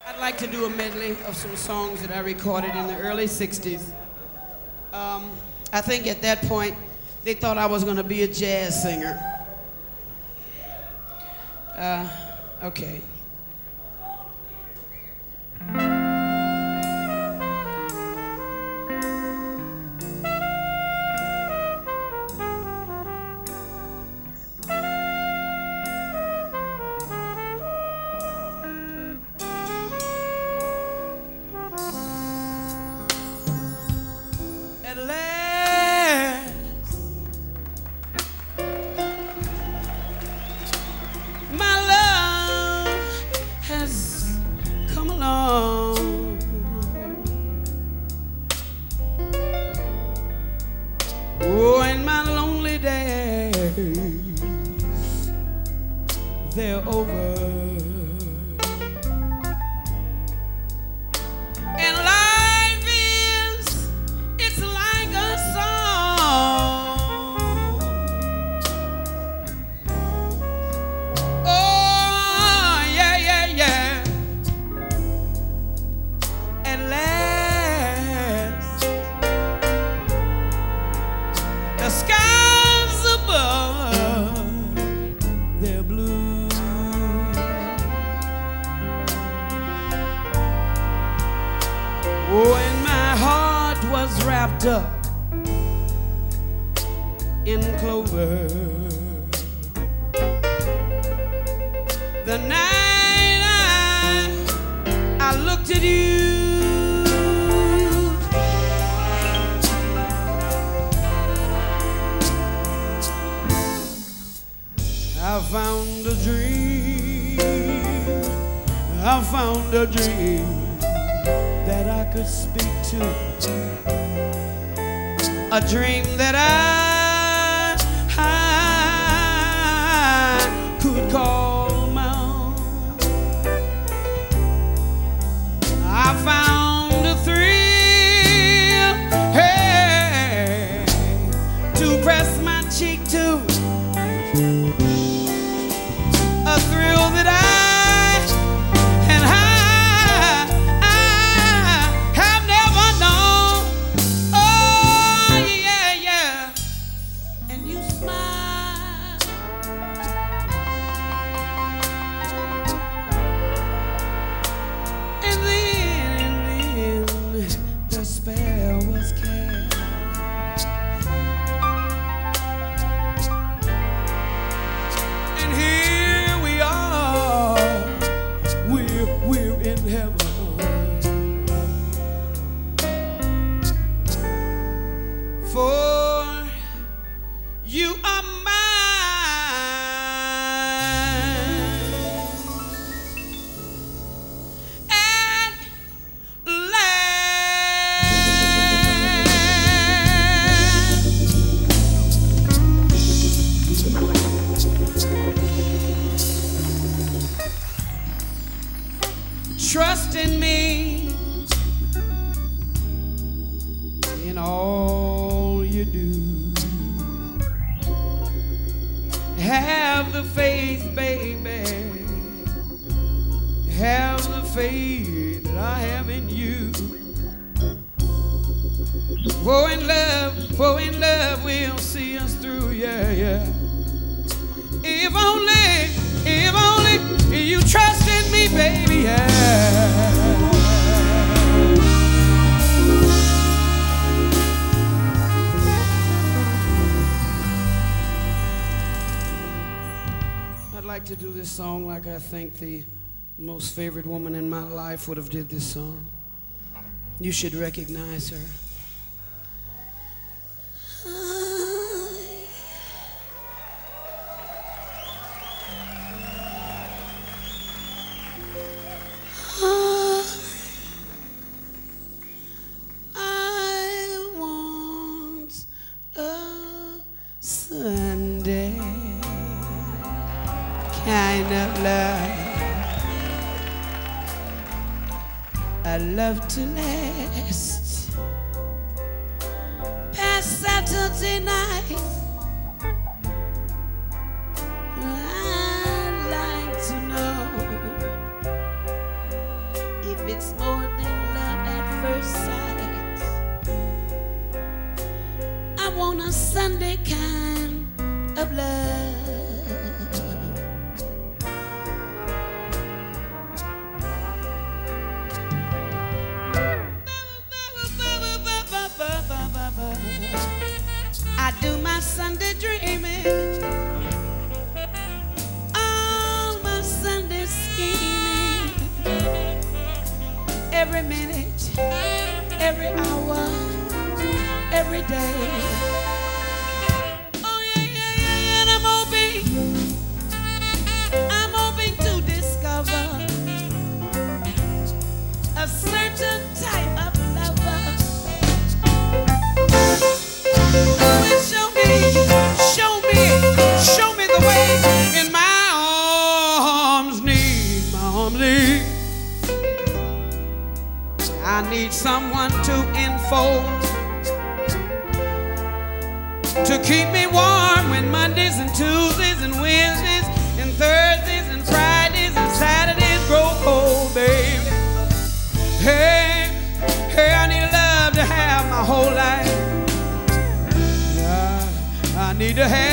I'd like to do a medley of some songs that I recorded in the early 60s. I think at that point, they thought I was going to be a jazz singer. Okay. At last, my love has come along. Oh, and my lonely days, they're over. And life is, it's like a song. Oh, yeah, yeah, yeah. At last, the skies above, they're blue. Oh, and my heart was wrapped up in clover. The night I looked at you, I found a dream. I found a dream that I could speak to, a dream that I could call my own. I found a thrill, hey, to press my cheek to, a thrill that I have never known. Oh, yeah, yeah. And you smile. And then the spell was cast. And here we are. We're in heaven. For you are mine at last. Trust in me in all you do. Have the faith, baby. Have the faith that I have in you. For in love we'll see us through, yeah, yeah. If only you trust in me, baby, yeah. I'd like to do this song like I think the most favorite woman in my life would have did this song. You should recognize her. I want a Sunday kind of love. I love to last past Saturday night. I'd like to know if it's more than love at first sight. I want a Sunday kind of love. I do my Sunday dreaming, all my Sunday scheming, every minute, every hour, every day. Oh yeah, yeah, yeah, and I'm hoping to discover a certain type of lover. Show me the way in my arms need, I need someone to enfold, to keep me warm when Mondays and Tuesdays and Wednesdays and Thursdays and Fridays and Saturdays grow cold, baby. Hey, I need love to have my whole life. I need to have